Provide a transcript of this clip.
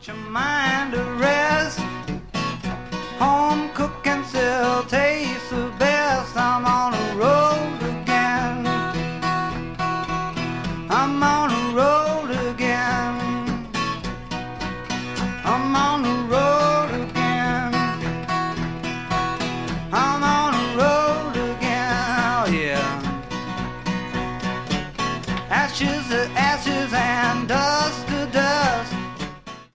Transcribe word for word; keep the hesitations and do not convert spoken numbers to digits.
your mind to rest. Home cooking still tastes the best. I'm on the road again. I'm on the road again. I'm on the road again. I'm on the road again. Oh yeah. Ashes